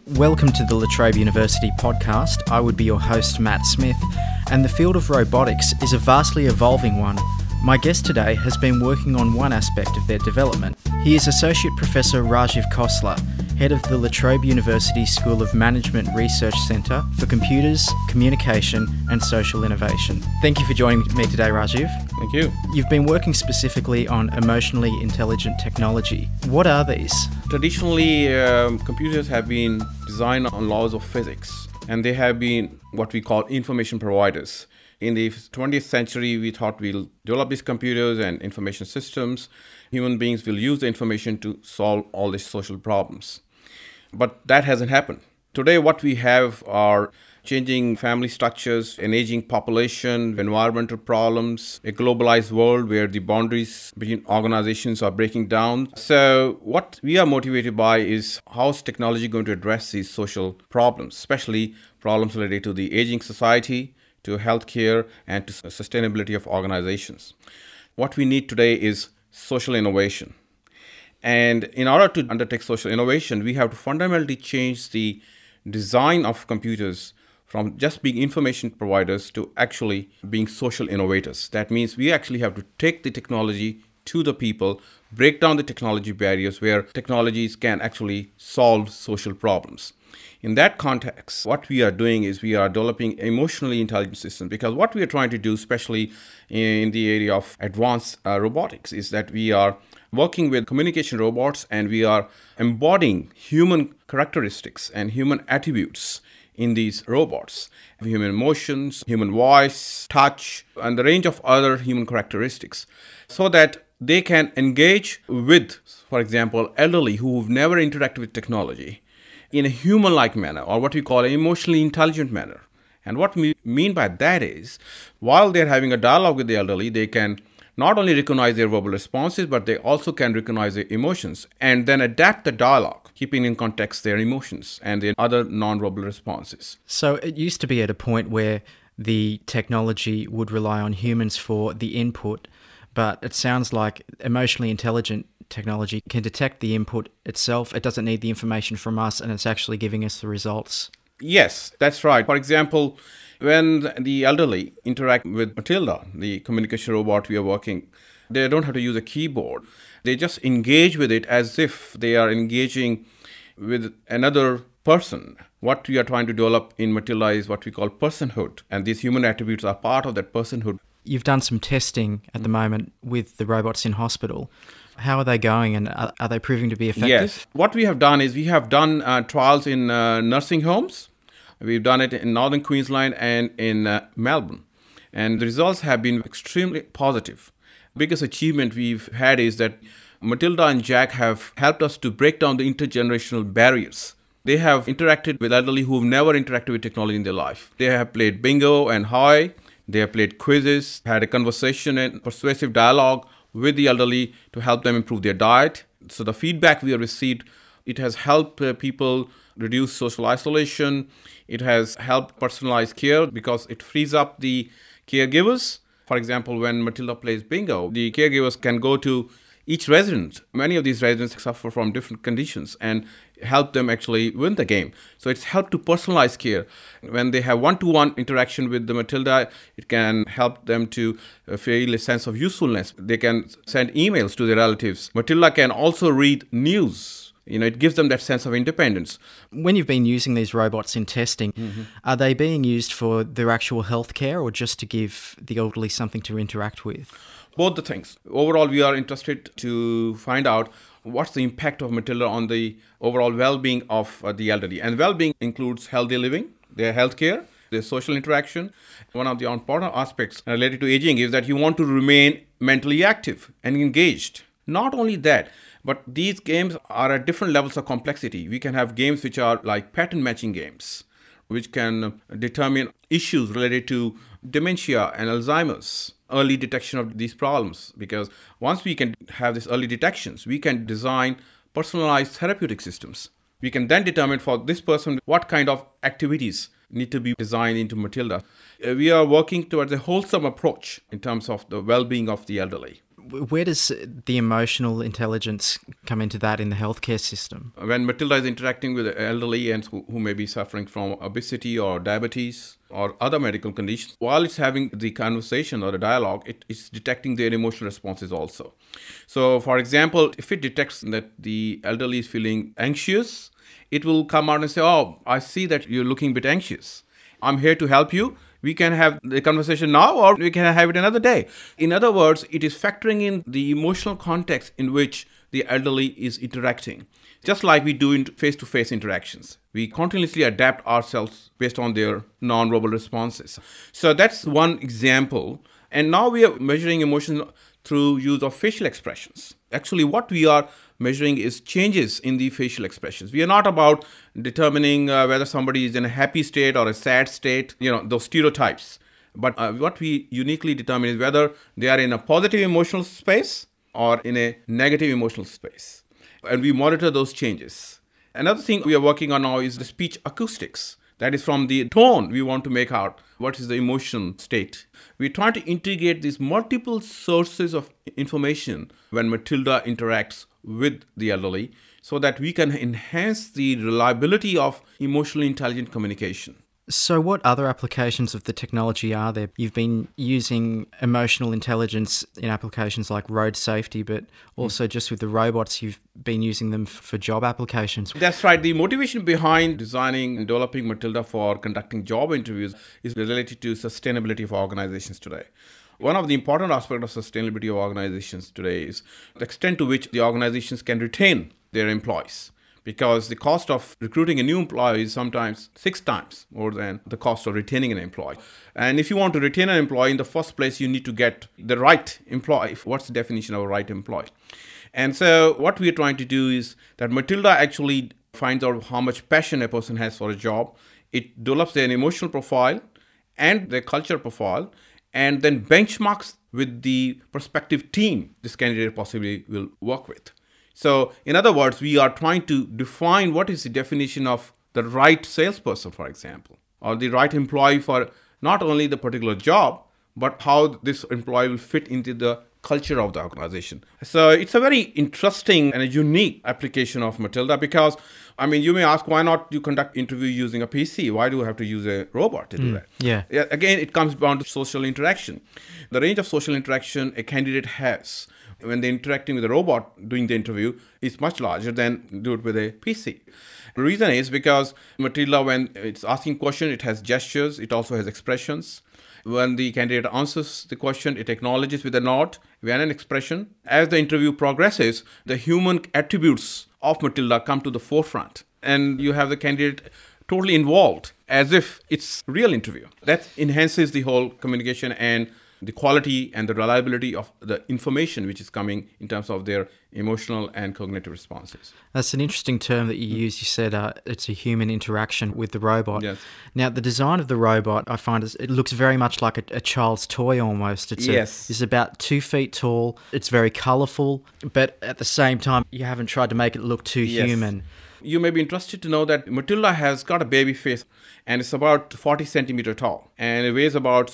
Welcome to the La Trobe University podcast. I would be your host, Matt Smith, and the field of robotics is a vastly evolving one. My guest today has been working on one aspect of their development. He is Associate Professor Rajiv Khosla, head of the La Trobe University School of Management Research Centre for Computers, Communication and Social Innovation. Thank you for joining me today, Rajiv. Thank you. You've been working specifically on emotionally intelligent technology. What are these? Traditionally, computers have been designed on laws of physics, and they have been what we call information providers. In the 20th century, we thought we'll develop these computers and information systems. Human beings will use the information to solve all these social problems. But that hasn't happened. Today, what we have are changing family structures, an aging population, environmental problems, a globalized world where the boundaries between organizations are breaking down. So what we are motivated by is how is technology going to address these social problems, especially problems related to the aging society, to healthcare, and to sustainability of organizations. What we need today is social innovation. And in order to undertake social innovation, we have to fundamentally change the design of computers from just being information providers to actually being social innovators. That means we actually have to take the technology to the people, break down the technology barriers where technologies can actually solve social problems. In that context, what we are doing is we are developing emotionally intelligent systems, because what we are trying to do, especially in the area of advanced robotics, is that we are working with communication robots and we are embodying human characteristics and human attributes in these robots. Human emotions, human voice, touch, and the range of other human characteristics, so that they can engage with, for example, elderly who've never interacted with technology in a human-like manner, or what we call an emotionally intelligent manner. And what we mean by that is, while they're having a dialogue with the elderly, they can not only recognize their verbal responses, but they also can recognize their emotions and then adapt the dialogue, keeping in context their emotions and their other non-verbal responses. So it used to be at a point where the technology would rely on humans for the input, but it sounds like emotionally intelligent technology can detect the input itself. It doesn't need the information from us, and it's actually giving us the results. Yes, that's right. For example, when the elderly interact with Matilda, the communication robot we are working, they don't have to use a keyboard. They just engage with it as if they are engaging with another person. What we are trying to develop in Matilda is what we call personhood, and these human attributes are part of that personhood. You've done some testing at the moment with the robots in hospital. How are they going, and are they proving to be effective? Yes. What we have done is we have done trials in nursing homes. We've done it in Northern Queensland and in Melbourne. And the results have been extremely positive. Biggest achievement we've had is that Matilda and Jack have helped us to break down the intergenerational barriers. They have interacted with elderly who've never interacted with technology in their life. They have played bingo and high. They have played quizzes, had a conversation and persuasive dialogue with the elderly to help them improve their diet. So the feedback we have received, it has helped people reduce social isolation. It has helped personalized care because it frees up the caregivers. For example, when Matilda plays bingo, the caregivers can go to each resident. Many of these residents suffer from different conditions and help them actually win the game. So it's helped to personalize care. When they have one-to-one interaction with the Matilda, it can help them to feel a sense of usefulness. They can send emails to their relatives. Matilda can also read news. It gives them that sense of independence. When you've been using these robots in testing, are they being used for their actual healthcare or just to give the elderly something to interact with? Both the things. Overall, we are interested to find out what's the impact of Matilda on the overall well-being of the elderly. And well-being includes healthy living, their healthcare, their social interaction. One of the important aspects related to aging is that you want to remain mentally active and engaged. Not only that, but these games are at different levels of complexity. We can have games which are like pattern matching games, which can determine issues related to dementia and Alzheimer's, early detection of these problems. Because once we can have these early detections, we can design personalized therapeutic systems. We can then determine for this person what kind of activities need to be designed into Matilda. We are working towards a wholesome approach in terms of the well-being of the elderly. Where does the emotional intelligence come into that in the healthcare system? When Matilda is interacting with the elderly and who may be suffering from obesity or diabetes or other medical conditions, while it's having the conversation or the dialogue, it's detecting their emotional responses also. So, for example, if it detects that the elderly is feeling anxious, it will come out and say, "Oh, I see that you're looking a bit anxious. I'm here to help you. We can have the conversation now or we can have it another day." In other words, it is factoring in the emotional context in which the elderly is interacting. Just like we do in face-to-face interactions. We continuously adapt ourselves based on their non-verbal responses. So that's one example. And now we are measuring emotion through use of facial expressions. Actually, what we are measuring is changes in the facial expressions. We are not about determining whether somebody is in a happy state or a sad state, those stereotypes. But what we uniquely determine is whether they are in a positive emotional space or in a negative emotional space. And we monitor those changes. Another thing we are working on now is the speech acoustics. That is from the tone we want to make out what is the emotion state. We try to integrate these multiple sources of information when Matilda interacts with the elderly so that we can enhance the reliability of emotionally intelligent communication. So what other applications of the technology are there? You've been using emotional intelligence in applications like road safety, but also just with the robots, you've been using them for job applications. That's right. The motivation behind designing and developing Matilda for conducting job interviews is related to sustainability of organizations today. One of the important aspects of sustainability of organizations today is the extent to which the organizations can retain their employees. Because the cost of recruiting a new employee is sometimes 6 times more than the cost of retaining an employee. And if you want to retain an employee, in the first place, you need to get the right employee. What's the definition of a right employee? And so what we are trying to do is that Matilda actually finds out how much passion a person has for a job. It develops their emotional profile and their culture profile, and then benchmarks with the prospective team this candidate possibly will work with. So, in other words, we are trying to define what is the definition of the right salesperson, for example, or the right employee for not only the particular job, but how this employee will fit into the culture of the organization. So, it's a very interesting and a unique application of Matilda because, you may ask, why not you conduct interview using a PC? Why do you have to use a robot to do that? Yeah. Again, it comes down to social interaction. The range of social interaction a candidate has when they're interacting with a robot doing the interview is much larger than do it with a PC. The reason is because Matilda, when it's asking question, it has gestures, it also has expressions. When the candidate answers the question, it acknowledges with a nod, with an expression. As the interview progresses, the human attributes of Matilda come to the forefront. And you have the candidate totally involved as if it's a real interview. That enhances the whole communication and the quality and the reliability of the information which is coming in terms of their emotional and cognitive responses. That's an interesting term that you used. You said it's a human interaction with the robot. Yes. Now, the design of the robot, I find, it looks very much like a child's toy almost. It's about 2 feet tall. It's very colourful, but at the same time, you haven't tried to make it look too human. You may be interested to know that Matilda has got a baby face and it's about 40 centimeter tall and it weighs about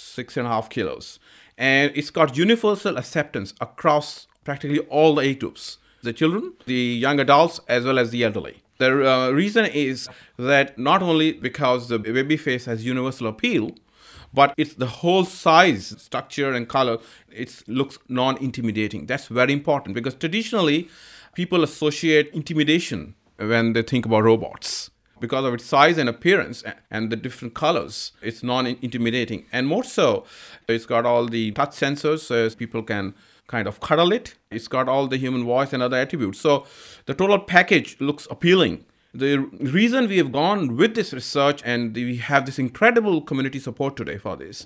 6.5 kilos. And it's got universal acceptance across practically all the age groups, the children, the young adults, as well as the elderly. The reason is that not only because the baby face has universal appeal, but it's the whole size, structure, and color, it looks non-intimidating. That's very important because traditionally, people associate intimidation when they think about robots. Because of its size and appearance and the different colors, it's non-intimidating. And more so, it's got all the touch sensors, so people can kind of cuddle it. It's got all the human voice and other attributes. So the total package looks appealing. The reason we have gone with this research and we have this incredible community support today for this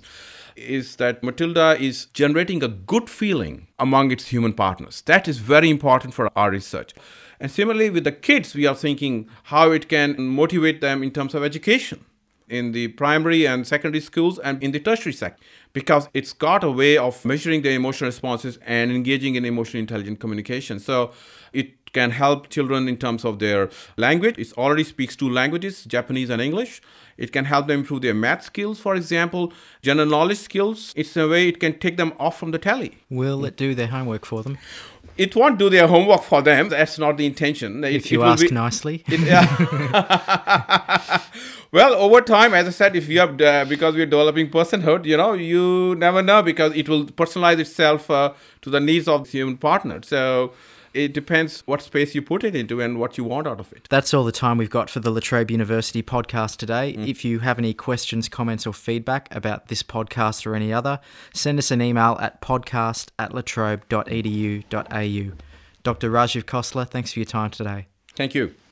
is that Matilda is generating a good feeling among its human partners. That is very important for our research. And similarly with the kids, we are thinking how it can motivate them in terms of education in the primary and secondary schools and in the tertiary sector, because it's got a way of measuring their emotional responses and engaging in emotionally intelligent communication. So it can help children in terms of their language. It already speaks 2 languages, Japanese and English. It can help them improve their math skills, for example, general knowledge skills. It's a way it can take them off from the telly. Will it do their homework for them? It won't do their homework for them. That's not the intention. If you ask nicely. Well, over time, as I said, if you have, because we're developing personhood, you never know, because it will personalize itself to the needs of the human partner. So it depends what space you put it into and what you want out of it. That's all the time we've got for the La Trobe University podcast today. If you have any questions, comments or feedback about this podcast or any other, send us an email at podcast@latrobe.edu.au. Dr. Rajiv Khosla, thanks for your time today. Thank you.